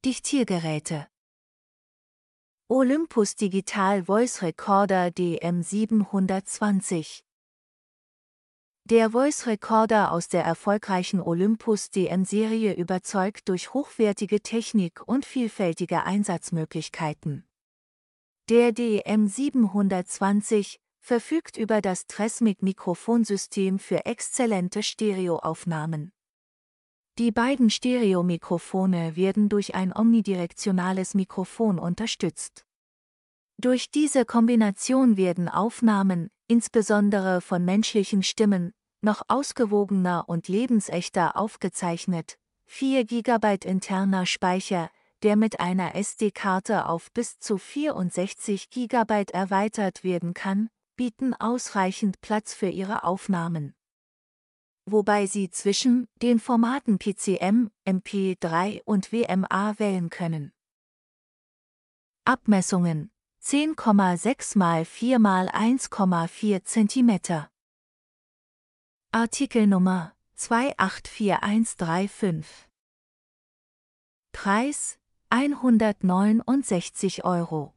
Diktiergeräte. Olympus Digital Voice Recorder DM720. Der Voice Recorder aus der erfolgreichen Olympus DM-Serie überzeugt durch hochwertige Technik und vielfältige Einsatzmöglichkeiten. Der DM720 verfügt über das Tresmic-Mikrofonsystem für exzellente Stereoaufnahmen. Die beiden Stereomikrofone werden durch ein omnidirektionales Mikrofon unterstützt. Durch diese Kombination werden Aufnahmen, insbesondere von menschlichen Stimmen, noch ausgewogener und lebensechter aufgezeichnet. 4 GB interner Speicher, der mit einer SD-Karte auf bis zu 64 GB erweitert werden kann, bieten ausreichend Platz für Ihre Aufnahmen. Wobei Sie zwischen den Formaten PCM, MP3 und WMA wählen können. Abmessungen: 10,6 x 4 x 1,4 cm. Artikelnummer 284135. Preis: 169 €.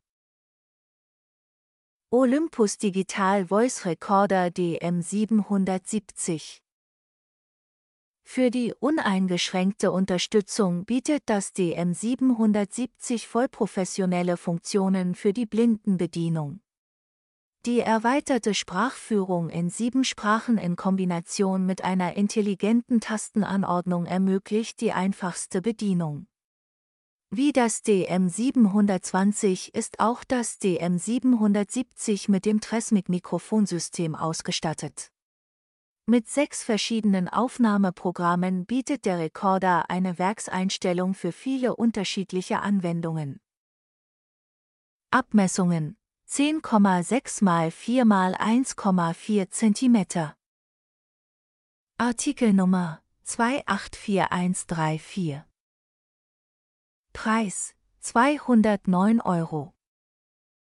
Olympus Digital Voice Recorder DM770. Für die uneingeschränkte Unterstützung bietet das DM770 vollprofessionelle Funktionen für die Blindenbedienung. Die erweiterte Sprachführung in 7 Sprachen in Kombination mit einer intelligenten Tastenanordnung ermöglicht die einfachste Bedienung. Wie das DM720 ist auch das DM770 mit dem Tresmic-Mikrofonsystem ausgestattet. Mit 6 verschiedenen Aufnahmeprogrammen bietet der Rekorder eine Werkseinstellung für viele unterschiedliche Anwendungen. Abmessungen: 10,6 x 4 x 1,4 cm. Artikelnummer 284134. Preis: 209 €.